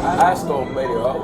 Asco medio.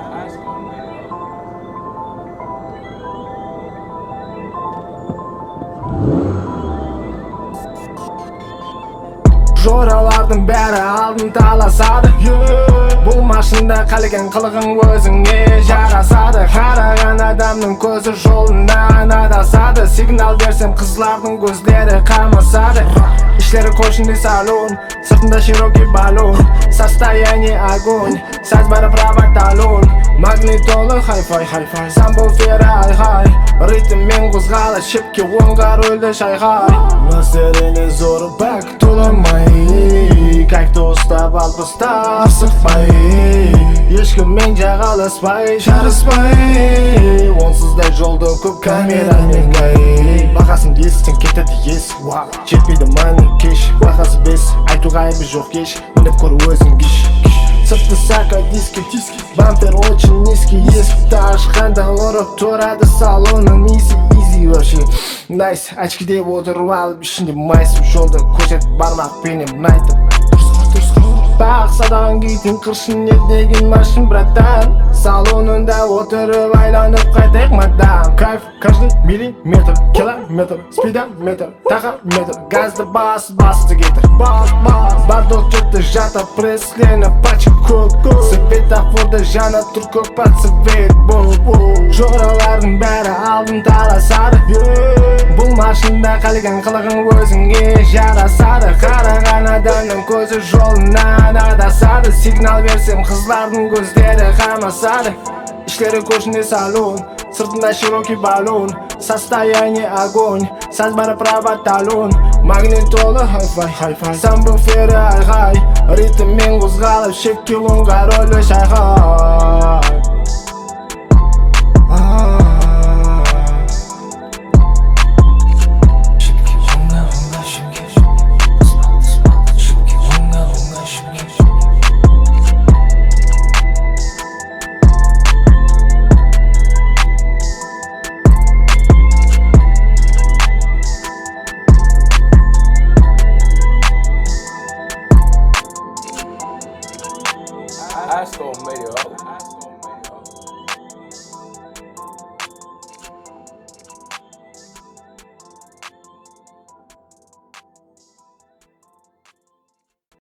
Joralardan beri aldın talasады Бұл машында қалеген қылығың өзіңе жарасады Қараған адамның көзі жолынан адасады Сигнал берсем қызлардың көздері қамасады Ишлері көшінде салон, сыртында широкий баллон Состояние огонь, сәз бәрі права талон Магнитолы хай-фай, самбуфері ай-хай Ритммен қозғалы, шепке оңға рөлді шайхай Мәселені зоры бәк толамай Как-то ұстап алпыстап сықпай Ешкіммен жағаласпай, жарыспай Онсыздай жолды көп камерамен гай Бағасын естің кетеді ес Жетпейді маңы кеш Бағасы бес, айтуға айбы жоқ кеш Мініп көр өзің кеш Сыртты сака диски, бампер очень низкий Есікті ашқанда ұрып тұрады салонның изи вообще Найс, очки деп отырып алып ішінде майсып жолды көрсет бармақпенен мұнайтып Бақсадан кейтін қыршын деген машин братан Салонында отырып айланып қайтайық мадам Кайф каждый миллиметр, километр, спидометр, тахометр Газды басты кетір Бардық жетті жатып пресленіп пачка көк Светофорда жана тұр көк подсвет Жоралардың бәрі алдын таласады Бұл машында қалген қылығың өзіңе жарасады Қараған адамның көзі жолынан адасады Сигнал берсем қызлардың көздері қамасады Ишлері көшінде салон, сыртында широкий баллон Состояние огонь, сәз бәрі права талон Магнитолы хай-фай, самбуфері ай-хай Ритммен қозғалып, шекке оңға рөлі шайхай Asco medio.